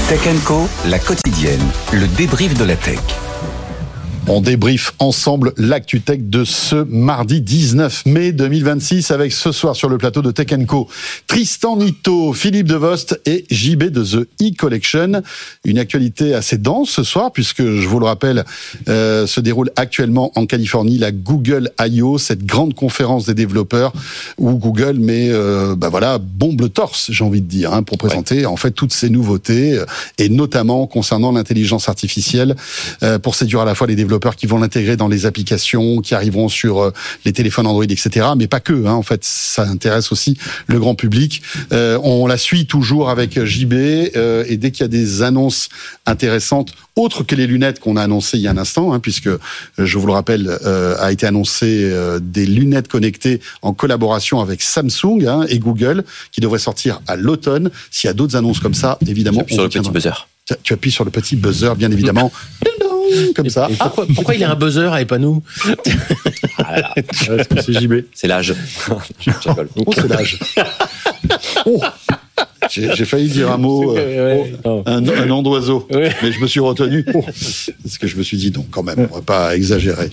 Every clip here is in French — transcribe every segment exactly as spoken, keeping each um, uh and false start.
Tech and Co, la quotidienne, le débrief de la tech. On débriefe ensemble l'actu tech de ce mardi dix-neuf mai deux mille vingt-six avec ce soir sur le plateau de Tech and Co Tristan Nitto, Philippe Devost et J B de The E-Collection. Une actualité assez dense ce soir puisque, je vous le rappelle, euh, se déroule actuellement en Californie la Google I O, cette grande conférence des développeurs où Google met, euh, bah voilà, bombe le torse, j'ai envie de dire, hein, pour présenter ouais. en fait toutes ces nouveautés et notamment concernant l'intelligence artificielle euh, pour séduire à la fois les développeurs qui vont l'intégrer dans les applications, qui arriveront sur les téléphones Android, et cetera. Mais pas que, hein, en fait, ça intéresse aussi le grand public. Euh, on la suit toujours avec J B, euh, et dès qu'il y a des annonces intéressantes, autres que les lunettes qu'on a annoncées il y a un instant, hein, puisque, je vous le rappelle, euh, a été annoncé euh, des lunettes connectées en collaboration avec Samsung hein, et Google, qui devraient sortir à l'automne. S'il y a d'autres annonces comme ça, évidemment... J'appuie sur le petit buzzer. Tu appuies sur le petit buzzer, bien évidemment. Comme et, ça. Et pourquoi, pourquoi il a un buzzer et pas nous? Voilà. Parce que c'est J B. C'est l'âge. Oh, c'est l'âge. Oh. J'ai, j'ai failli dire un mot, euh, oh, un, un nom d'oiseau, ouais. mais je me suis retenu. Oh. Parce que je me suis dit, non, quand même, on va pas exagérer.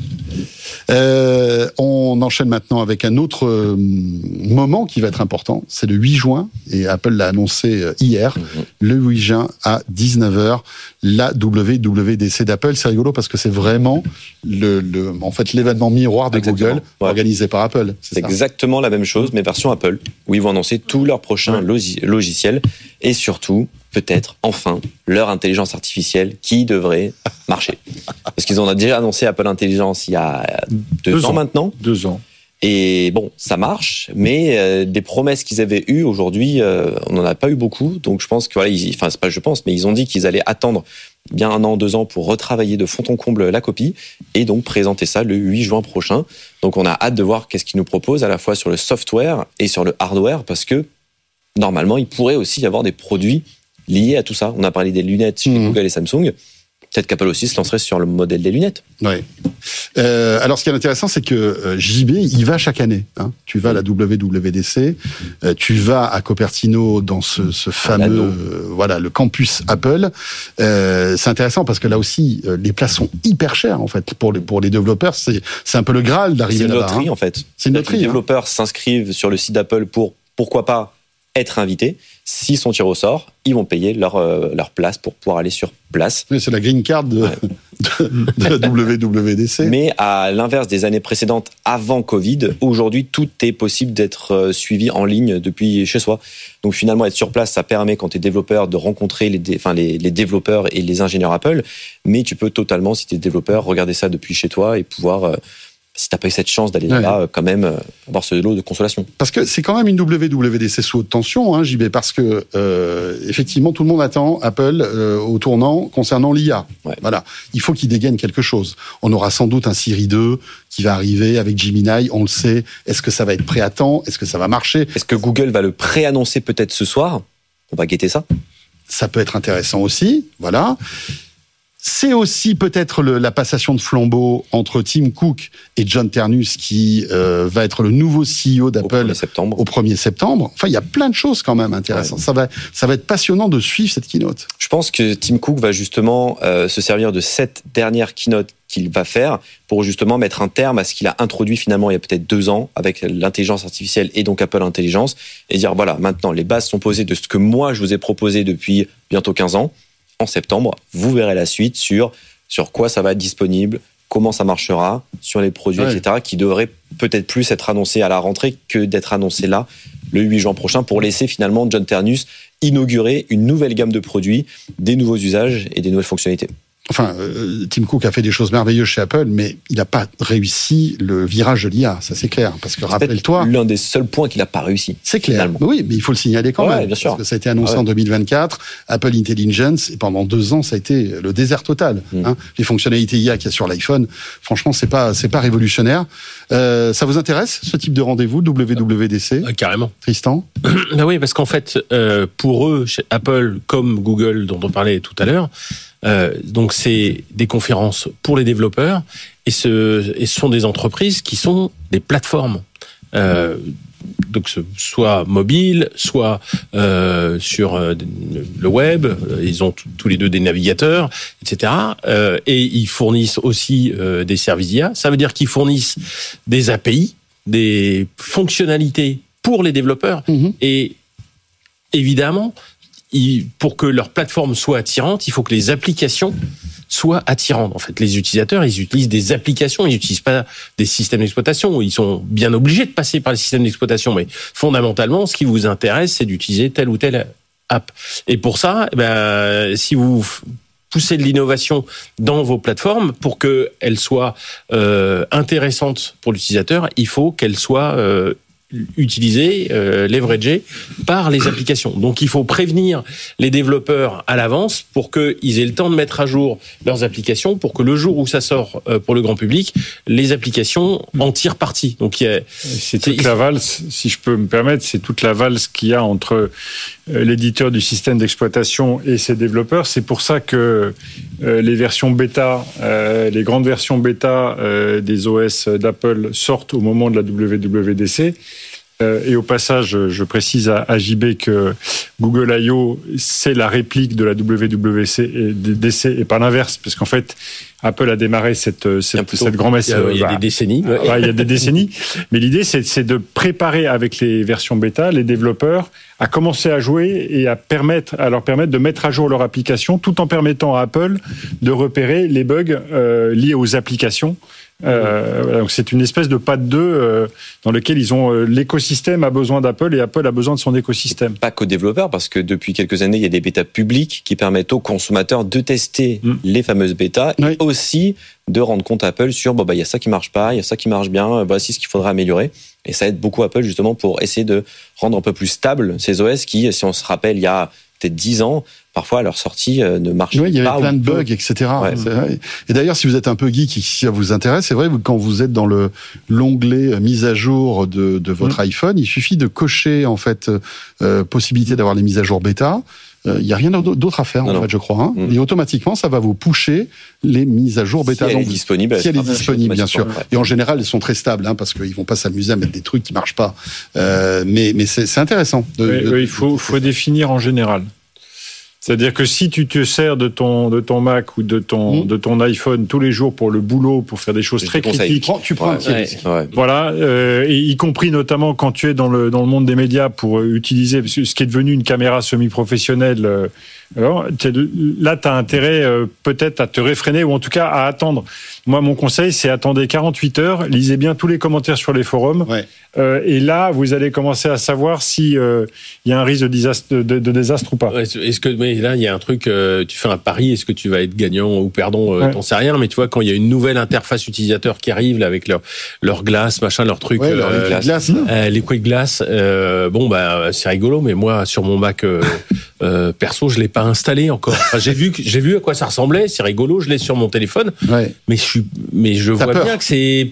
Euh, on enchaîne maintenant avec un autre euh, moment qui va être important. C'est le huit juin, et Apple l'a annoncé hier, mm-hmm. le huit juin à dix-neuf heures, la W W D C d'Apple. C'est rigolo parce que c'est vraiment le, le, en fait, l'événement miroir de exactement. Google ouais. organisé par Apple. C'est, c'est exactement la même chose, mais version Apple, où ils vont annoncer tous leurs prochains ouais. logis, logiciels et surtout, peut-être, enfin, leur intelligence artificielle qui devrait marcher. Parce qu'ils ont déjà annoncé Apple Intelligence il y a deux, deux ans, ans maintenant. Deux ans. Et bon, ça marche, mais euh, des promesses qu'ils avaient eues aujourd'hui, euh, on n'en a pas eu beaucoup. Donc je pense que voilà, ils, enfin c'est pas je pense, mais ils ont dit qu'ils allaient attendre bien un an, deux ans pour retravailler de fond en comble la copie et donc présenter ça le huit juin prochain. Donc on a hâte de voir qu'est-ce qu'ils nous proposent à la fois sur le software et sur le hardware parce que normalement il pourrait aussi y avoir des produits liés à tout ça. On a parlé des lunettes chez mmh. Google et Samsung. Peut-être qu'Apple aussi se lancerait sur le modèle des lunettes. Oui. Euh, alors, ce qui est intéressant, c'est que euh, J B, il va chaque année. Hein. Tu vas à la W W D C, euh, tu vas à Cupertino dans ce, ce fameux, euh, voilà, le campus Apple. Euh, c'est intéressant parce que là aussi, euh, les places sont hyper chères en fait pour les pour les développeurs. C'est c'est un peu le Graal d'arriver là-bas. C'est une loterie hein. en fait. C'est une loterie. Les développeurs hein. s'inscrivent sur le site d'Apple pour pourquoi pas être invités. S'ils sont tirés au sort, ils vont payer leur, euh, leur place pour pouvoir aller sur place. Oui, c'est la green card de, ouais. de, de la W W D C. Mais à l'inverse des années précédentes, avant Covid, aujourd'hui, tout est possible d'être suivi en ligne depuis chez soi. Donc finalement, être sur place, ça permet, quand tu es développeur, de rencontrer les, dé, enfin, les, les développeurs et les ingénieurs Apple. Mais tu peux totalement, si tu es développeur, regarder ça depuis chez toi et pouvoir... Euh, si t'as pas eu cette chance d'aller ouais. là-bas, quand même, euh, avoir ce lot de consolation. Parce que c'est quand même une W W D C sous haute tension, hein, J B, parce que, euh, effectivement, tout le monde attend Apple euh, au tournant concernant l'I A. Ouais. Voilà. Il faut qu'il dégaine quelque chose. On aura sans doute un Siri deux qui va arriver avec Gemini, on le sait. Est-ce que ça va être prêt à temps? Est-ce que ça va marcher? Est-ce que Google va le pré-annoncer peut-être ce soir? On va guetter ça. Ça peut être intéressant aussi, voilà. C'est aussi peut-être le, la passation de flambeau entre Tim Cook et John Ternus qui euh, va être le nouveau C E O d'Apple au premier septembre. Au premier septembre. Enfin, il y a plein de choses quand même intéressantes. Ouais. Ça va, ça va être passionnant de suivre cette keynote. Je pense que Tim Cook va justement euh, se servir de cette dernière keynote qu'il va faire pour justement mettre un terme à ce qu'il a introduit finalement il y a peut-être deux ans avec l'intelligence artificielle et donc Apple Intelligence et dire voilà, maintenant les bases sont posées de ce que moi je vous ai proposé depuis bientôt quinze ans. En septembre, vous verrez la suite sur, sur quoi ça va être disponible, comment ça marchera, sur les produits, ouais. et cetera, qui devraient peut-être plus être annoncés à la rentrée que d'être annoncés là, le huit juin prochain, pour laisser finalement John Ternus inaugurer une nouvelle gamme de produits, des nouveaux usages et des nouvelles fonctionnalités. Enfin, euh, Tim Cook a fait des choses merveilleuses chez Apple, mais il n'a pas réussi le virage de l'I A, ça c'est clair. Parce que c'est rappelle-toi, l'un des seuls points qu'il n'a pas réussi. C'est clair. Mais oui, mais il faut le signaler quand ouais, même. Bien sûr. Parce que ça a été annoncé ah ouais. en deux mille vingt-quatre, Apple Intelligence, et pendant deux ans, ça a été le désert total. Mm. Hein. Les fonctionnalités I A qu'il y a sur l'iPhone, franchement, c'est pas, c'est pas révolutionnaire. Euh, ça vous intéresse ce type de rendez-vous W W D C? euh, Carrément. Tristan? Ben oui, parce qu'en fait, euh, pour eux, chez Apple comme Google, dont on parlait tout à l'heure. Euh, donc c'est des conférences pour les développeurs et ce, et ce sont des entreprises qui sont des plateformes. Euh, donc soit mobile, soit euh, sur euh, le web. Ils ont t- tous les deux des navigateurs, et cetera. Euh, et ils fournissent aussi euh, des services I A. Ça veut dire qu'ils fournissent des A P I, des fonctionnalités pour les développeurs. Mmh. Et évidemment, il, pour que leur plateforme soit attirante, il faut que les applications soient attirantes. En fait, les utilisateurs, ils utilisent des applications, ils n'utilisent pas des systèmes d'exploitation. Ils sont bien obligés de passer par les systèmes d'exploitation, mais fondamentalement, ce qui vous intéresse, c'est d'utiliser telle ou telle app. Et pour ça, eh ben, si vous poussez de l'innovation dans vos plateformes, pour qu'elles soient euh, intéressantes pour l'utilisateur, il faut qu'elles soient euh, utilisées, euh, leveragées par les applications. Donc il faut prévenir les développeurs à l'avance pour qu'ils aient le temps de mettre à jour leurs applications, pour que le jour où ça sort euh, pour le grand public, les applications en tirent parti. Donc il y a, c'est toute la valse, si je peux me permettre, c'est toute la valse qu'il y a entre l'éditeur du système d'exploitation et ses développeurs. C'est pour ça que euh, les versions bêta, euh, les grandes versions bêta euh, des O S d'Apple sortent au moment de la W W D C. Euh, et au passage, je précise à, à J B que Google I O, c'est la réplique de la W W D C et pas l'inverse, parce qu'en fait, Apple a démarré cette, cette, cette grand-messe. Il y a, il y a bah, des décennies. Ouais. Ouais, il y a des décennies. Mais l'idée, c'est, c'est de préparer avec les versions bêta, les développeurs, à commencer à jouer et à permettre, à leur permettre de mettre à jour leur application, tout en permettant à Apple de repérer les bugs euh, liés aux applications. Euh, voilà, donc c'est une espèce de pas de deux euh, dans lequel ils ont euh, l'écosystème a besoin d'Apple et Apple a besoin de son écosystème. Pas qu'aux développeurs, parce que depuis quelques années, il y a des bêtas publiques qui permettent aux consommateurs de tester mm. les fameuses bêtas oui. et aussi de rendre compte à Apple sur bon bah il y a ça qui marche pas, il y a ça qui marche bien, voici ce qu'il faudra améliorer. Et ça aide beaucoup Apple justement pour essayer de rendre un peu plus stable ces O S qui, si on se rappelle, il y a peut-être dix ans, parfois à leur sortie euh, ne marchaient pas. Oui, il y avait pas plein de bugs, et cetera. Ouais. C'est vrai. Et d'ailleurs, si vous êtes un peu geek et si ça vous intéresse, c'est vrai, quand vous êtes dans le l'onglet mise à jour de, de votre mmh. iPhone, il suffit de cocher en fait euh, possibilité d'avoir les mises à jour bêta. Il euh, n'y a rien d'autre à faire, non, en non. fait, je crois. Hein. Mmh. Et automatiquement, ça va vous pusher les mises à jour bêta. Si elle est disponible. Si elle est disponible, bien sûr. Ouais. Et en général, elles sont très stables, hein, parce qu'ils vont pas s'amuser à mettre des trucs qui marchent pas. Euh, mais mais c'est, c'est intéressant. De, oui, de, oui, il faut, faut définir en général. C'est-à-dire que si tu te sers de ton de ton Mac ou de ton mmh. de ton iPhone tous les jours pour le boulot, pour faire des choses très critiques, tu prends, tu prends ouais, un petit ouais, risque. Ouais. Voilà, euh, et y compris notamment quand tu es dans le dans le monde des médias pour utiliser ce qui est devenu une caméra semi-professionnelle. Euh, alors, là, tu as intérêt euh, peut-être à te réfréner ou en tout cas à attendre. Moi, mon conseil, c'est attendez quarante-huit heures, lisez bien tous les commentaires sur les forums, ouais. euh, et là, vous allez commencer à savoir si il euh, y a un risque de désastre, de, de désastre ou pas. Ouais, est-ce que mais là, il y a un truc, euh, tu fais un pari, est-ce que tu vas être gagnant ou perdant, euh, ouais. t'en sais rien, mais tu vois, quand il y a une nouvelle interface utilisateur qui arrive là, avec leur leur glace, machin, leur truc, ouais, euh, les glaces, euh, les quick glass, euh, bon bah c'est rigolo, mais moi sur mon Mac euh, euh, perso, je l'ai pas installé encore. Enfin, j'ai vu, j'ai vu à quoi ça ressemblait, c'est rigolo, je l'ai sur mon téléphone, ouais. mais je suis, mais je T'as vois peur. bien que c'est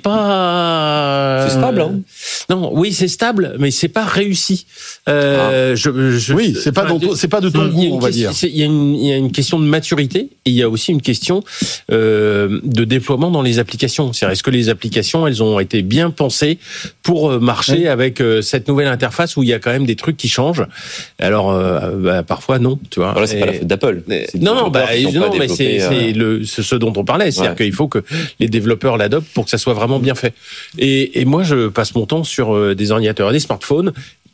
pas. C'est stable, hein. Non, oui, c'est stable, mais c'est pas réussi. Euh, ah. je, je, oui, c'est pas, ton, c'est pas de ton goût, on va dire. Il y a une, il y a une question de maturité et il y a aussi une question euh, de déploiement dans les applications. C'est-à-dire, est-ce que les applications, elles ont été bien pensées pour marcher oui. avec euh, cette nouvelle interface où il y a quand même des trucs qui changent. Alors, euh, bah, parfois non, tu vois. Alors là, c'est et, pas la faute d'Apple. C'est non, non, bah, non, mais c'est, euh... c'est le, c'est ce dont on parlait. C'est-à-dire ouais. qu'il faut que les développeurs l'adoptent pour que ça soit vraiment bien fait. Et, et moi, je passe mon temps sur euh, des ordinateurs et des smartphones.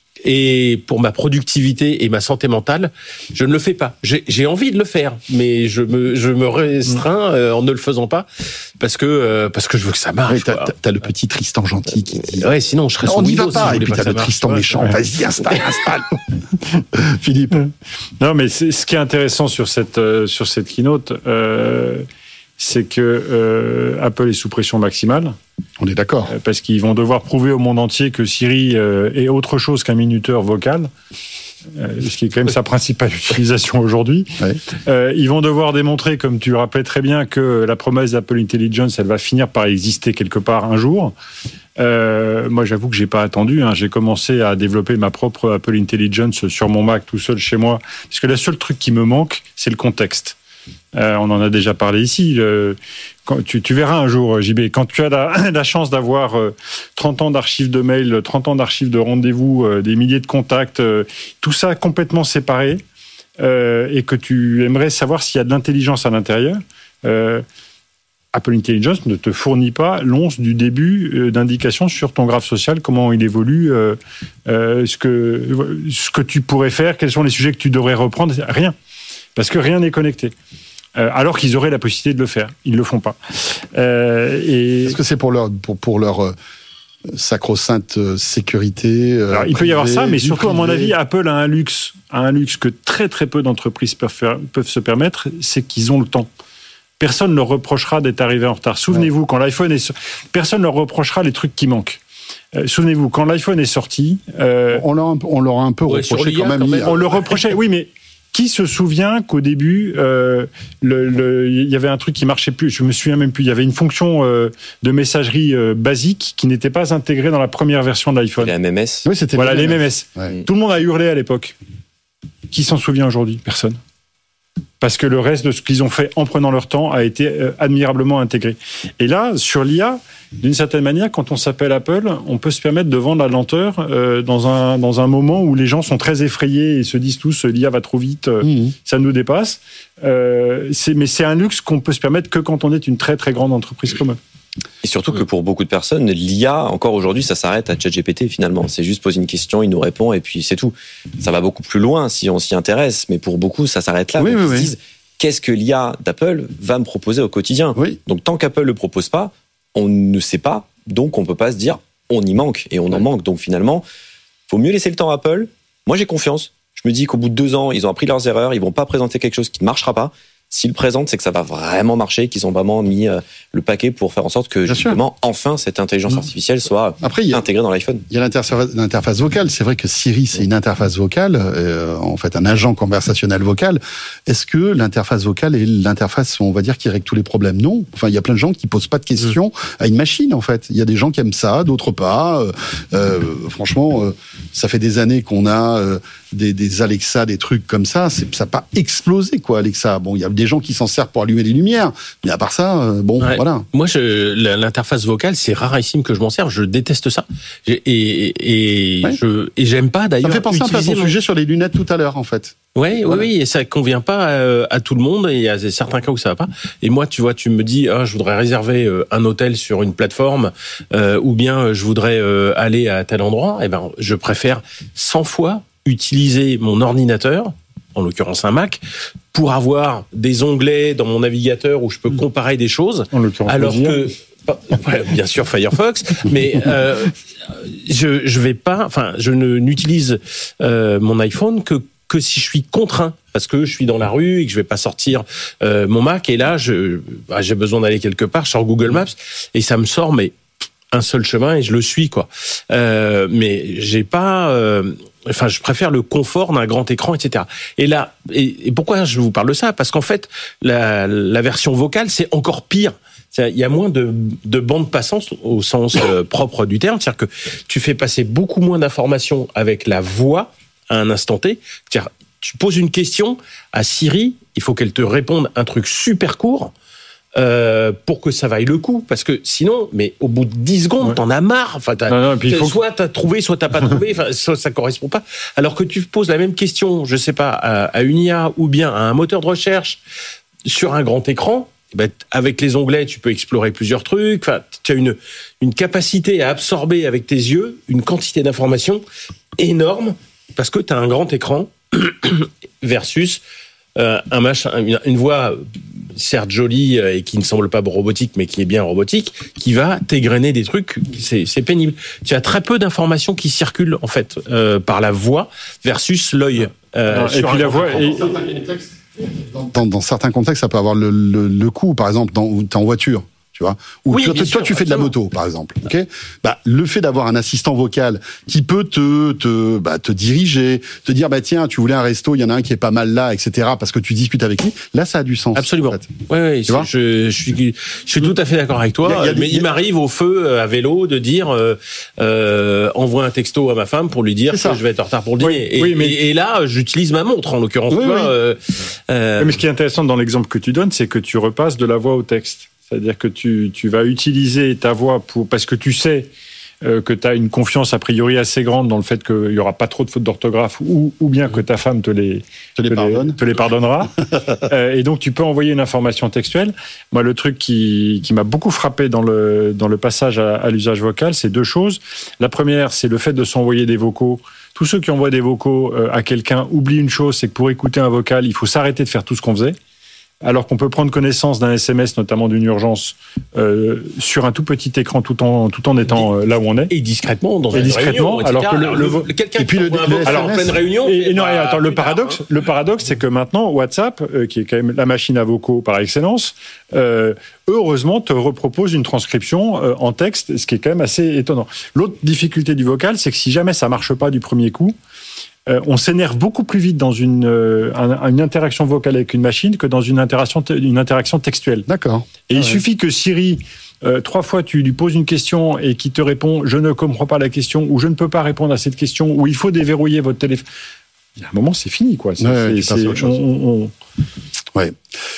Et pour ma productivité et ma santé mentale, je ne le fais pas. J'ai, j'ai envie de le faire, mais je me, je me restreins euh, en ne le faisant pas parce que euh, parce que je veux que ça marche. Ouais, t'as, t'as, t'as le petit Tristan gentil qui dit. Ouais, sinon je serais. On n'y va pas. Si et puis t'as le Tristan méchant. Ouais. Vas-y, installe, installe. Philippe. Non, mais c'est, ce qui est intéressant sur cette euh, sur cette keynote, euh, c'est que euh, Apple est sous pression maximale. On est d'accord. Parce qu'ils vont devoir prouver au monde entier que Siri est autre chose qu'un minuteur vocal, ce qui est quand même sa principale utilisation aujourd'hui. Ouais. Euh, ils vont devoir démontrer, comme tu le rappelais très bien, que la promesse d'Apple Intelligence, elle va finir par exister quelque part un jour. Euh, moi, j'avoue que j'ai pas attendu. Hein. J'ai commencé à développer ma propre Apple Intelligence sur mon Mac tout seul chez moi, parce que le seul truc qui me manque, c'est le contexte. Euh, on en a déjà parlé ici. Le, quand tu, tu verras un jour, J B, quand tu as la, la chance d'avoir euh, trente ans d'archives de mails, trente ans d'archives de rendez-vous, euh, des milliers de contacts, euh, tout ça complètement séparé, euh, et que tu aimerais savoir s'il y a de l'intelligence à l'intérieur, euh, Apple Intelligence ne te fournit pas l'once du début euh, d'indications sur ton graphe social, comment il évolue, euh, euh, ce que, ce que tu pourrais faire, quels sont les sujets que tu devrais reprendre, rien. Parce que rien n'est connecté. Euh, alors qu'ils auraient la possibilité de le faire. Ils ne le font pas. Euh, et... Est-ce que c'est pour leur, pour, pour leur euh, sacro-sainte euh, sécurité euh, Alors, il privée, peut y avoir ça, mais surtout, privé. à mon avis, Apple a un luxe, a un luxe que très très peu d'entreprises peuvent, faire, peuvent se permettre, c'est qu'ils ont le temps. Personne ne leur reprochera d'être arrivé en retard. Souvenez-vous, ouais. quand l'iPhone est... Personne ne leur reprochera les trucs qui manquent. Euh, souvenez-vous, quand l'iPhone est sorti... Euh... On, leur, on leur a un peu ouais, reproché quand même. Quand même. On le reprochait, oui, mais... Qui se souvient qu'au début, euh, le, le, il y avait un truc qui marchait plus. Je me souviens même plus. Il y avait une fonction euh, de messagerie euh, basique qui n'était pas intégrée dans la première version de l'iPhone. Les M M S. Oui, c'était voilà les M M S. Ouais. Tout le monde a hurlé à l'époque. Qui s'en souvient aujourd'hui ? Personne. Parce que le reste de ce qu'ils ont fait en prenant leur temps a été euh, admirablement intégré. Et là, sur l'I A, d'une certaine manière, quand on s'appelle Apple, on peut se permettre de vendre la lenteur euh, dans un dans un moment où les gens sont très effrayés et se disent tous l'I A va trop vite, euh, mmh. ça nous dépasse. Euh, c'est, mais c'est un luxe qu'on peut se permettre que quand on est une très très grande entreprise comme eux. Et surtout que pour beaucoup de personnes, l'I A, encore aujourd'hui, ça s'arrête à ChatGPT finalement. C'est juste poser une question, il nous répond et puis c'est tout. Ça va beaucoup plus loin si on s'y intéresse, mais pour beaucoup, ça s'arrête là. Oui, Donc oui, ils oui. se disent, qu'est-ce que l'I A d'Apple va me proposer au quotidien ? Oui. Donc tant qu'Apple ne le propose pas, on ne sait pas, donc on ne peut pas se dire on y manque et on en ouais. manque. Donc finalement, il faut mieux laisser le temps à Apple. Moi, j'ai confiance. Je me dis qu'au bout de deux ans, ils ont appris leurs erreurs, ils ne vont pas présenter quelque chose qui ne marchera pas. S'ils le présentent, c'est que ça va vraiment marcher, qu'ils ont vraiment mis euh, le paquet pour faire en sorte que, Bien justement, sûr. enfin, cette intelligence artificielle soit Après, y a, intégrée dans l'iPhone. Il y a l'interface, l'interface vocale. C'est vrai que Siri, c'est une interface vocale, euh, en fait, un agent conversationnel vocal. Est-ce que l'interface vocale est l'interface, on va dire, qui règle tous les problèmes ? Non. Enfin, il y a plein de gens qui posent pas de questions mmh. à une machine, en fait. Il y a des gens qui aiment ça, d'autres pas. Euh, euh, franchement, euh, ça fait des années qu'on a euh, des, des Alexa, des trucs comme ça. C'est, ça n'a pas explosé, quoi, Alexa. Bon, il y a des gens qui s'en servent pour allumer les lumières, mais à part ça, euh, bon, ouais. voilà. Moi, je, l'interface vocale, c'est rarissime que je m'en serve. Je déteste ça. Et, et, et, ouais. je, et j'aime pas d'ailleurs. Ça me fait penser un peu à ton mon... sujet sur les lunettes tout à l'heure, en fait. Ouais, voilà. Oui, oui, et ça convient pas à, à tout le monde, et il y a certains cas où ça va pas. Et moi, tu vois, tu me dis, ah, je voudrais réserver un hôtel sur une plateforme, euh, ou bien je voudrais euh, aller à tel endroit. Eh ben, je préfère cent fois utiliser mon ordinateur, en l'occurrence un Mac, pour avoir des onglets dans mon navigateur où je peux comparer des choses, en l'occurrence alors que ouais, bien sûr Firefox, mais euh, je je vais pas, enfin je ne n'utilise euh, mon iPhone que que si je suis contraint, parce que je suis dans la rue et que je vais pas sortir euh, mon Mac, et là je bah, j'ai besoin d'aller quelque part, je sors Google Maps et ça me sort mais un seul chemin et je le suis quoi. Euh, mais j'ai pas. Euh, Enfin, je préfère le confort d'un grand écran, et cetera. Et là, et, et pourquoi je vous parle de ça ? Parce qu'en fait, la, la version vocale, c'est encore pire. Il y a moins de, de bande passante au sens euh, propre du terme. C'est-à-dire que tu fais passer beaucoup moins d'informations avec la voix à un instant T. C'est-à-dire, tu poses une question à Siri, il faut qu'elle te réponde un truc super court. Euh, pour que ça vaille le coup, parce que sinon, mais au bout de dix secondes, ouais. t'en as marre. Enfin, t'as, non, non, puis t'as, soit t'as trouvé, soit t'as pas trouvé. Enfin, soit ça correspond pas. Alors que tu poses la même question, je sais pas, à, à une I A ou bien à un moteur de recherche sur un grand écran. Ben, avec les onglets, tu peux explorer plusieurs trucs. Enfin, tu as une une capacité à absorber avec tes yeux une quantité d'informations énorme parce que tu as un grand écran versus euh, un machin, une, une voix certes jolie et qui ne semble pas robotique, mais qui est bien robotique, qui va t'égrener des trucs, c'est, c'est pénible. Tu as très peu d'informations qui circulent, en fait, euh, par la voix versus l'œil. Euh, et puis la voix... Et... Dans, dans certains contextes, ça peut avoir le, le, le coup. Par exemple, dans, t'es en voiture, tu vois. Ou Oui, toi, bien toi, sûr, tu fais de la absolument. moto, par exemple. Ok. Bah, le fait d'avoir un assistant vocal qui peut te te bah, te diriger, te dire bah tiens, tu voulais un resto, il y en a un qui est pas mal là, et cetera. Parce que tu discutes avec lui. Là, ça a du sens. Absolument. En fait. Ouais, ouais, Tu vois je, je suis, je suis tout à fait d'accord avec toi. Il y a- il y a des- mais il y a- il m'arrive au feu à vélo de dire euh, euh, envoie un texto à ma femme pour lui dire C'est ça. que je vais être en retard pour le Oui, dîner. Et, oui, mais- et, et là, j'utilise ma montre en l'occurrence. Oui, tu vois, oui. euh, euh, Mais ce qui est intéressant dans l'exemple que tu donnes, c'est que tu repasses de la voix au texte. C'est-à-dire que tu, tu vas utiliser ta voix pour, parce que tu sais euh, que tu as une confiance a priori assez grande dans le fait qu'il n'y aura pas trop de fautes d'orthographe ou, ou bien que ta femme te les, Te les te pardonne. te les pardonnera. euh, et donc tu peux envoyer une information textuelle. Moi, le truc qui, qui m'a beaucoup frappé dans le, dans le passage à, à l'usage vocal, c'est deux choses. La première, c'est le fait de s'envoyer des vocaux. Tous ceux qui envoient des vocaux euh, à quelqu'un oublient une chose, c'est que pour écouter un vocal, il faut s'arrêter de faire tout ce qu'on faisait. Alors qu'on peut prendre connaissance d'un S M S, notamment d'une urgence, euh, sur un tout petit écran, tout en tout en étant euh, là où on est. et discrètement dans Et une discrètement, réunion, et cetera. alors que le- le vo- quelqu'un et puis qui le- envoie un le vocal en S M S, pleine réunion. Et, c'est et non, pas et attends, le plus tard, paradoxe, hein. le paradoxe, c'est que maintenant WhatsApp, euh, qui est quand même la machine à vocaux par excellence, euh, heureusement te repropose une transcription euh, en texte, ce qui est quand même assez étonnant. L'autre difficulté du vocal, c'est que si jamais ça marche pas du premier coup, euh, on s'énerve beaucoup plus vite dans une, euh, un- une interaction vocale avec une machine que dans une interaction, te- une interaction textuelle. D'accord. Et Ah il ouais. suffit que Siri, euh, trois fois, tu lui poses une question et qu'il te répond « je ne comprends pas la question » ou « je ne peux pas répondre à cette question » ou « il faut déverrouiller votre téléphone ». Il y a un moment, c'est fini, quoi. C'est, Ouais, c'est- tu passes à c'est- autre chose. on- on- Ouais.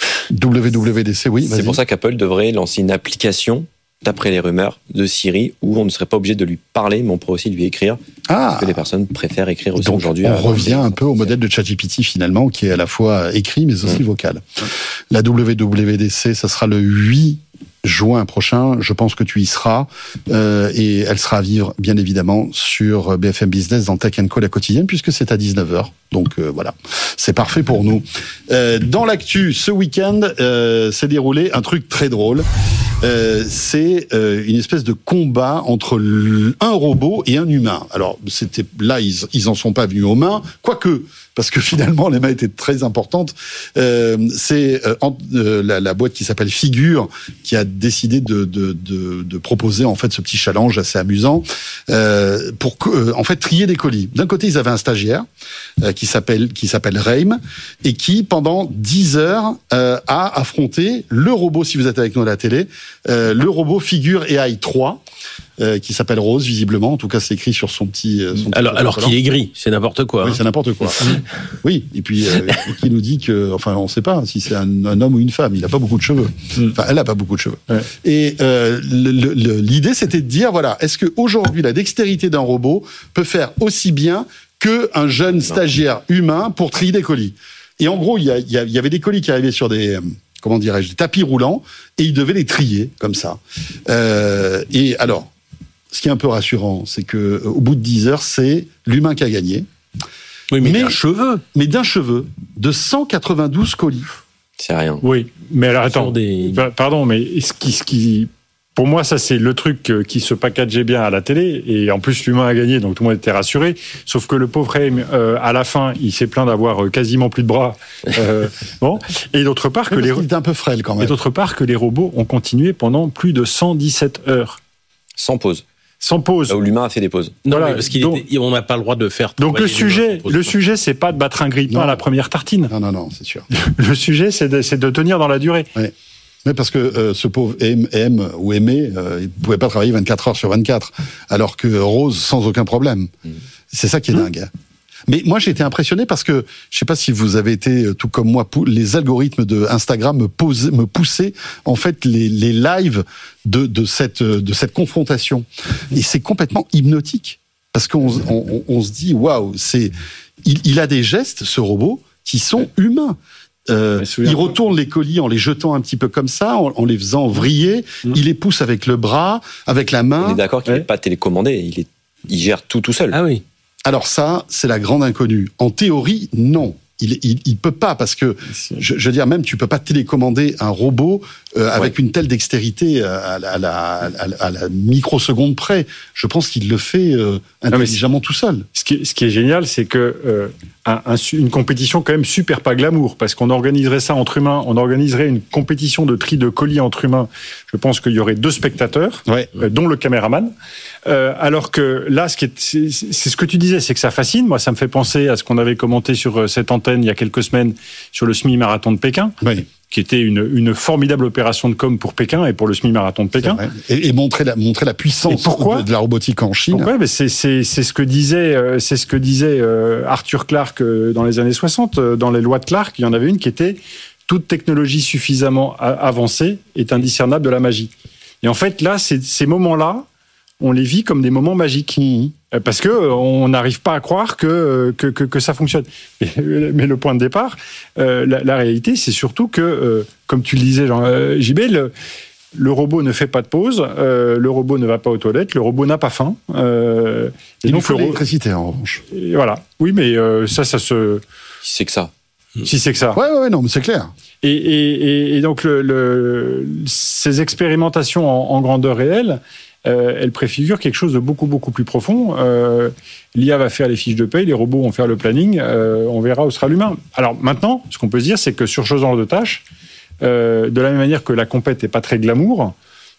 W W D C, oui. C'est vas-y. pour ça qu'Apple devrait lancer une application, d'après les rumeurs, de Siri, où on ne serait pas obligé de lui parler, mais on pourrait aussi lui écrire, Ah. parce que les personnes préfèrent écrire aussi Donc, aujourd'hui. on à- revient un peu au modèle de ChatGPT finalement, qui est à la fois écrit mais aussi Mm. vocal. La W W D C, ça sera le huit juin prochain. Je pense que tu y seras euh, et elle sera à vivre bien évidemment sur B F M Business dans Tech and Co la quotidienne puisque c'est à dix-neuf heures. Donc euh, voilà, c'est parfait pour nous. Euh, dans l'actu, ce week-end, euh, s'est déroulé un truc très drôle. Euh, c'est euh, une espèce de combat entre l- un robot et un humain. Alors c'était là, ils, ils en sont pas venus aux mains, quoique, parce que finalement les mains étaient très importantes. Euh, c'est euh, en- euh, la, la boîte qui s'appelle Figure qui a décidé de, de, de, de proposer en fait ce petit challenge assez amusant euh, pour que, euh, en fait trier des colis. D'un côté, ils avaient un stagiaire euh, qui s'appelle qui s'appelle Reim et qui pendant dix heures euh, a affronté le robot. Si vous êtes avec nous à la télé. Euh, le robot Figure A I trois, euh, qui s'appelle Rose, visiblement. En tout cas, c'est écrit sur son petit... euh, son petit Alors, alors qu'il est gris, c'est n'importe quoi. Oui, hein. c'est n'importe quoi. Oui, et puis euh, et qui nous dit que... Enfin, on ne sait pas si c'est un, un homme ou une femme. Il n'a pas beaucoup de cheveux. Enfin, elle n'a pas beaucoup de cheveux. Ouais. Et euh, le- le- le- l'idée, c'était de dire, voilà, est-ce qu'aujourd'hui, la dextérité d'un robot peut faire aussi bien qu'un jeune stagiaire humain pour trier des colis? Et en gros, il y, a- il y a- il y avait des colis qui arrivaient sur des... euh, comment dirais-je, des tapis roulants, et il devait les trier, comme ça. Euh, et alors, ce qui est un peu rassurant, c'est que euh, au bout de dix heures, c'est l'humain qui a gagné, Oui, mais, Mais- un cheveu. mais d'un cheveu de cent quatre-vingt-douze colis. C'est rien. Oui, mais alors attends, Sur des- Pa- pardon, mais ce qui, ce qui, pour moi, ça c'est le truc euh, qui se packageait bien à la télé, et en plus l'humain a gagné, donc tout le monde était rassuré. Sauf que le pauvre Aim, euh, à la fin, il s'est plaint d'avoir euh, quasiment plus de bras. Euh, bon, et d'autre part que Parce les, qu'il était un peu frêle quand et même. d'autre part que les robots ont continué pendant plus de cent dix-sept heures, Sans pause. sans pause. Là où l'humain a fait des pauses. Non, Voilà, mais parce qu'il donc- était- on n'a pas le droit de faire. Donc le travailler les sujet, gens sans le pause. sujet, c'est pas de battre un grille-pain Non. à la première tartine. Non, non, non, c'est sûr. Le sujet, c'est de, c'est de tenir dans la durée. Mais parce que euh, ce pauvre M, M ou Aimé, euh, il pouvait pas travailler vingt-quatre heures sur vingt-quatre, alors que Rose, sans aucun problème. C'est ça qui est dingue. Mais moi, j'ai été impressionné parce que, je sais pas si vous avez été, euh, tout comme moi, pou- les algorithmes de Instagram me, posaient, me poussaient, en fait, les, les lives de, de, cette, euh, de cette confrontation. Et c'est complètement hypnotique. Parce qu'on on, on, on se dit, waouh, c'est, il, il a des gestes, ce robot, qui sont humains. Euh, Mais souviens- il retourne les colis en les jetant un petit peu comme ça, en, en les faisant vriller. Mm. Il les pousse avec le bras, avec la On main. est d'accord qu'il n'est Ouais. pas télécommandé. Il, est, il gère tout tout seul. Ah oui. Alors ça, c'est la grande inconnue. En théorie, non. il, il, il peut pas parce que je, je veux dire même tu peux pas télécommander un robot euh, avec ouais. une telle dextérité à la, à la, à la, à la microseconde près. Je pense qu'il le fait euh, intelligemment non, tout seul. Ce qui, ce qui est génial, c'est que euh, un, un, une compétition quand même super pas glamour, parce qu'on organiserait ça entre humains, on organiserait une compétition de tri de colis entre humains. Je pense qu'il y aurait deux spectateurs, ouais. euh, dont le caméraman. Euh, alors que là, ce qui est, c'est, c'est ce que tu disais, c'est que ça fascine. Moi, ça me fait penser à ce qu'on avait commenté sur cette antenne il y a quelques semaines sur le semi-marathon de Pékin. Oui. Qui était une, une formidable opération de com pour Pékin et pour le semi-marathon de Pékin. Et, et montrer la, montrer la puissance de, de la robotique en Chine. Pourquoi ? Mais c'est, c'est, c'est ce que disait, c'est ce que disait Arthur Clarke dans les années soixante. Dans les lois de Clarke, il y en avait une qui était « Toute technologie suffisamment avancée est indiscernable de la magie ». Et en fait, là, ces, ces moments-là, on les vit comme des moments magiques. Mmh. Parce que on n'arrive pas à croire que, que, que, que ça fonctionne. Mais le point de départ, euh, la, la réalité, c'est surtout que, euh, comme tu le disais, Jean, euh, J B, le, le robot ne fait pas de pause, euh, le robot ne va pas aux toilettes, le robot n'a pas faim. Euh, et Il donc, nous faut l'électricité, en revanche. Et voilà. Oui, mais euh, ça, ça se... Si c'est que ça. Si c'est que ça. Ouais, ouais, non, mais c'est clair. Et, et, et donc, le, le, ces expérimentations en, en grandeur réelle, Euh, elle préfigure quelque chose de beaucoup, beaucoup plus profond. Euh, L'I A va faire les fiches de paye, les robots vont faire le planning, euh, on verra où sera l'humain. Alors maintenant, ce qu'on peut se dire, c'est que sur ce genre de tâches, euh, de la même manière que la compète n'est pas très glamour,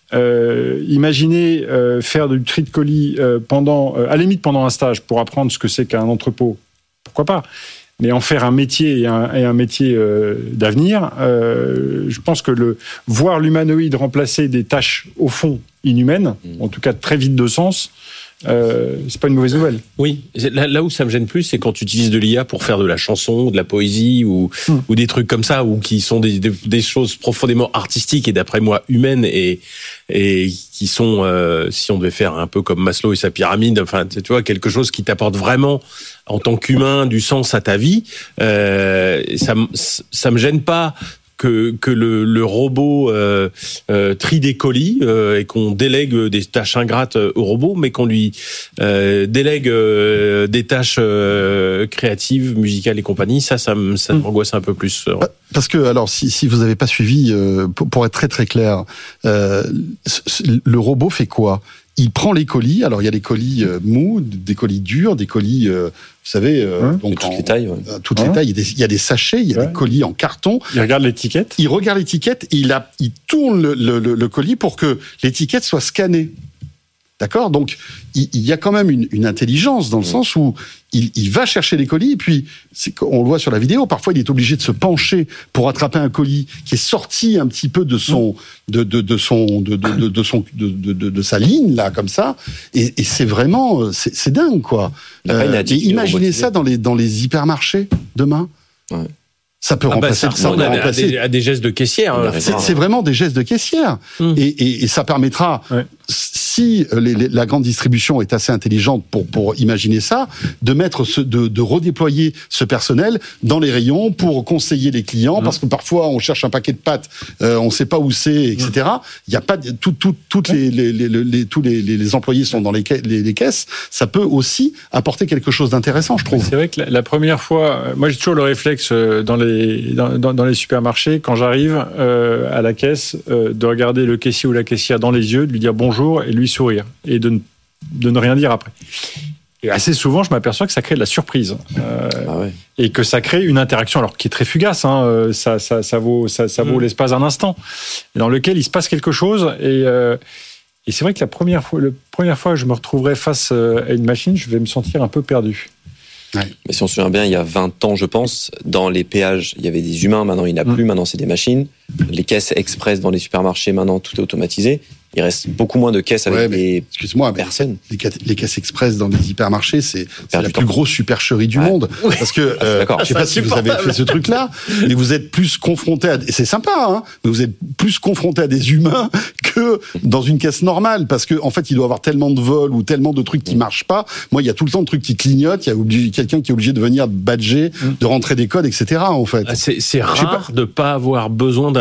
euh, imaginez euh, faire du tri de colis euh, pendant, euh, à la limite pendant un stage pour apprendre ce que c'est qu'un entrepôt, pourquoi pas ? Mais en faire un métier et un, et un métier euh, d'avenir, euh, je pense que le, voir l'humanoïde remplacer des tâches au fond inhumaines, en tout cas très vides de sens, euh, c'est pas une mauvaise nouvelle. Oui, là, là où ça me gêne plus, c'est quand tu utilises de l'I A pour faire de la chanson, de la poésie ou, mmh. ou des trucs comme ça, ou qui sont des, des, des choses profondément artistiques et d'après moi humaines et, et qui sont, euh, si on devait faire un peu comme Maslow et sa pyramide, enfin, tu vois, quelque chose qui t'apporte vraiment en tant qu'humain du sens à ta vie. Euh, ça, ça me gêne pas que, que le, le robot euh, euh, trie des colis euh, et qu'on délègue des tâches ingrates au robot, mais qu'on lui euh, délègue euh, des tâches euh, créatives, musicales et compagnie. Ça, ça, ça m'angoisse un peu plus. Parce que, alors, si, si vous n'avez pas suivi, euh, pour, pour être très très clair, euh, le robot fait quoi ? Il prend les colis. Alors, il y a des colis euh, mous, des colis durs, des colis, euh, vous savez, euh, hein, donc toutes en, les tailles. Ouais. Euh, toutes hein. les tailles. Il y, a des, il y a des sachets, il y a ouais. des colis en carton. Il regarde l'étiquette. Il regarde l'étiquette. Et il, a, il tourne le, le, le, le colis pour que l'étiquette soit scannée. D'accord ? Donc, il, il y a quand même une, une intelligence dans le mmh. sens où il, il va chercher les colis et puis, c'est, on le voit sur la vidéo, parfois il est obligé de se pencher pour attraper un colis qui est sorti un petit peu de son, mmh. de, de, de son, de, de, de, de son, de, de, de, de sa ligne là, comme ça. Et, et c'est vraiment, c'est, c'est dingue quoi. Euh, et imaginez ça dans les dans les hypermarchés demain. Ouais. Ça peut ah remplacer, bah ça, ça peut à, remplacer. À des, à des gestes de caissière. Hein. C'est, c'est vraiment des gestes de caissière. Mmh. Et, et, et ça permettra, ouais. si les, les, la grande distribution est assez intelligente pour, pour imaginer ça, de mettre ce, de, de redéployer ce personnel dans les rayons pour conseiller les clients, mmh. parce que parfois on cherche un paquet de pâtes, euh, on ne sait pas où c'est, et cetera. Il n'y a pas tout, tout, toutes les, les, les, les, tous les, les employés sont dans les, les, les caisses. Ça peut aussi apporter quelque chose d'intéressant, je trouve. C'est vrai que la, la première fois, moi j'ai toujours le réflexe dans les Dans, dans, dans les supermarchés, quand j'arrive euh, à la caisse, euh, de regarder le caissier ou la caissière dans les yeux, de lui dire bonjour et lui sourire, et de ne, de ne rien dire après. Et assez souvent, je m'aperçois que ça crée de la surprise, euh, ah ouais. et que ça crée une interaction, alors qui est très fugace, hein, ça, ça, ça vaut, ça, ça vaut mmh. l'espace d'un instant, dans lequel il se passe quelque chose, et, euh, et c'est vrai que la première fois, la première fois que je me retrouverai face à une machine, je vais me sentir un peu perdu. Ouais. Mais si on se souvient bien, il y a vingt ans, je pense, dans les péages, il y avait des humains, maintenant il n'y en a plus, mmh. maintenant c'est des machines. Les caisses express dans les supermarchés, maintenant tout est automatisé. Il reste beaucoup moins de caisses avec ouais, des excuse-moi, personnes. Les, les caisses express dans les hypermarchés, c'est, c'est la plus grosse supercherie du ouais. monde. Parce que, euh, je ne sais pas si vous avez fait ce truc-là, mais vous êtes plus confronté à, c'est sympa, hein, mais vous êtes plus confronté à des humains que dans une caisse normale. Parce que, en fait, il doit y avoir tellement de vols ou tellement de trucs qui marchent pas. Moi, il y a tout le temps de trucs qui clignotent. Il y a obligé, quelqu'un qui est obligé de venir badger, de rentrer des codes, et cetera, en fait. C'est, c'est rare pas. de pas avoir besoin d'un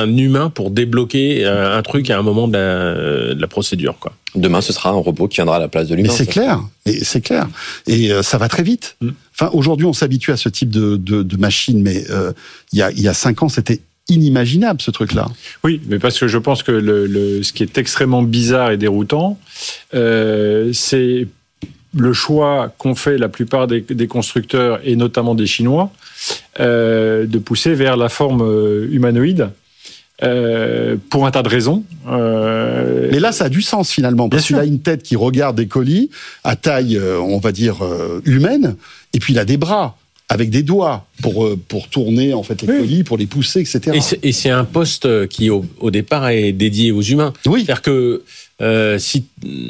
un humain pour débloquer un, un truc à un moment de la, de la procédure, quoi. Demain, ce sera un robot qui viendra à la place de l'humain. Mais c'est clair, et c'est clair. Et euh, ça va très vite. Mm. Enfin, aujourd'hui, on s'habitue à ce type de, de, de machine, mais euh, il y a, il y a cinq ans, c'était inimaginable, ce truc-là. Oui, mais parce que je pense que le, le, ce qui est extrêmement bizarre et déroutant, euh, c'est le choix qu'ont fait la plupart des, des constructeurs, et notamment des Chinois, euh, de pousser vers la forme humanoïde. Euh, pour un tas de raisons. Euh... Mais là, ça a du sens finalement, parce qu'il a une tête qui regarde des colis à taille, euh, on va dire, euh, humaine, et puis il a des bras avec des doigts pour euh, pour tourner en fait les oui. colis, pour les pousser, et cetera. Et c'est, et c'est un poste qui au, au départ est dédié aux humains. Oui. C'est-à-dire que euh, si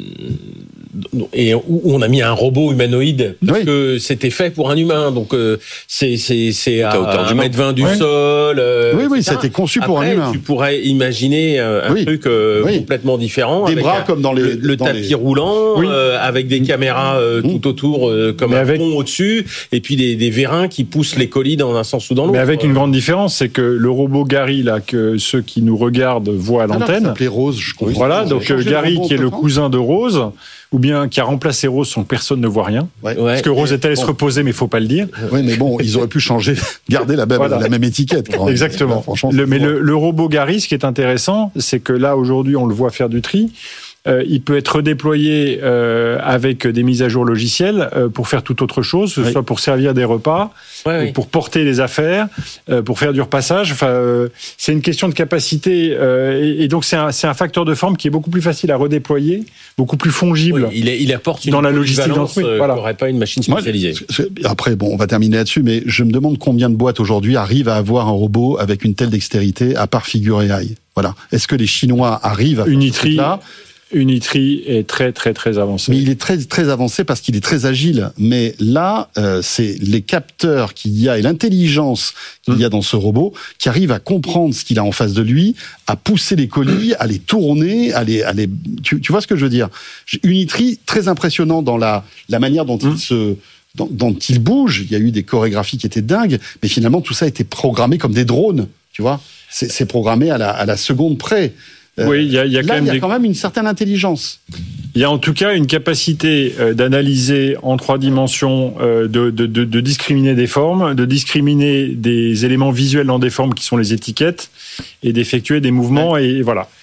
et où on a mis un robot humanoïde parce oui. que c'était fait pour un humain, donc euh, c'est c'est c'est à un mètre vingt du oui. sol. Euh, oui oui, c'était conçu Après, pour un humain. Tu pourrais imaginer euh, un oui. truc euh, oui. complètement différent, des avec bras un, comme dans les le, le dans tapis les... roulant, oui. euh, avec des caméras euh, mmh. tout autour, euh, comme Mais un avec... pont au-dessus, et puis des, des vérins qui poussent les colis dans un sens ou dans l'autre. Mais avec une grande différence, c'est que le robot Gary là que ceux qui nous regardent voient à l'antenne. Alors, ça s'appelait Rose, je crois. Voilà, donc Gary qui est le cousin de Rose, ou bien qui a remplacé Rose sans que personne ne voit rien. Ouais. Parce que Rose est allée bon. se reposer, mais il ne faut pas le dire. Oui, mais bon, ils auraient pu changer, garder la même, voilà. la même étiquette. Quand même. Exactement. Là, franchement, le, mais le, le robot Gary, ce qui est intéressant, c'est que là, aujourd'hui, on le voit faire du tri. Euh, il peut être redéployé euh, avec des mises à jour logicielles euh, pour faire tout autre chose, que ce oui. soit pour servir des repas, ouais, oui. pour porter les affaires, euh, pour faire du repassage. Enfin, euh, c'est une question de capacité euh, et, et donc c'est un, c'est un facteur de forme qui est beaucoup plus facile à redéployer, beaucoup plus fongible. Oui, il, est, il apporte une dans la logistique d'entreprise. Euh, voilà. N'aurait pas une machine spécialisée. Moi, après, bon, on va terminer là-dessus, mais je me demande combien de boîtes aujourd'hui arrivent à avoir un robot avec une telle dextérité, à part Figure A I. Voilà. Est-ce que les Chinois arrivent à faire Unitri, là Unitri est très très très avancé. Mais il est très très avancé parce qu'il est très agile. Mais là, euh, c'est les capteurs qu'il y a et l'intelligence qu'il y a dans ce robot qui arrivent à comprendre ce qu'il a en face de lui, à pousser les colis, à les tourner, à les, à les. Tu, tu vois ce que je veux dire? Unitri très impressionnant dans la la manière dont il se dont, dont il bouge. Il y a eu des chorégraphies qui étaient dingues, mais finalement tout ça a été programmé comme des drones. Tu vois, c'est, c'est programmé à la à la seconde près. Euh, oui, il y a, y a, là, quand, même y a des... quand même une certaine intelligence. Il y a en tout cas une capacité euh, d'analyser en trois dimensions, euh, de, de, de, de discriminer des formes, de discriminer des éléments visuels dans des formes qui sont les étiquettes, et d'effectuer des mouvements, ouais. et, et voilà.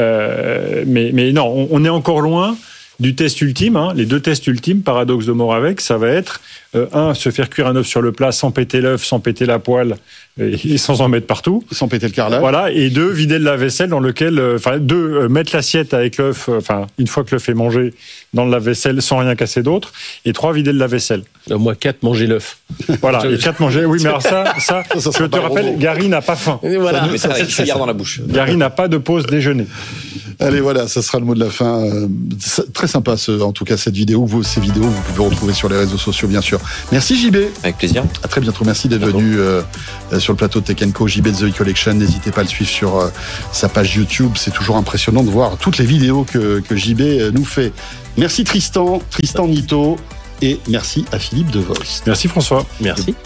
Euh, mais, mais non, on, on est encore loin du test ultime. Hein. Les deux tests ultimes, paradoxe de Moravec, ça va être euh, un, se faire cuire un œuf sur le plat sans péter l'œuf, sans péter la poêle, et sans en mettre partout. Sans péter le carrelage. Voilà. Et deux, vider le lave-vaisselle dans lequel, enfin, euh, deux, euh, mettre l'assiette avec l'œuf, enfin, euh, une fois que l'œuf est mangé, dans le lave-vaisselle sans rien casser d'autre. Et trois, vider le lave-vaisselle. Euh, moi, quatre, manger l'œuf. Voilà. Et quatre, manger. Oui, mais alors ça, ça, ça je te rappelle, robot. Gary n'a pas faim. Et voilà. Ça, ça, ça, ça garde dans la bouche. Gary n'a pas de pause déjeuner. Allez, voilà, ça sera le mot de la fin. Euh, très sympa, ce, en tout cas, cette vidéo. Vous, ces vidéos, vous pouvez retrouver sur les réseaux sociaux, bien sûr. Merci, J B. Avec plaisir. À très bientôt. Merci d'être venu euh, sur le plateau de Tech and Co. J B de The E-Collection. N'hésitez pas à le suivre sur euh, sa page YouTube. C'est toujours impressionnant de voir toutes les vidéos que, que J B euh, nous fait. Merci, Tristan, Tristan Nitto. Et merci à Philippe Devost. Merci, François. Merci.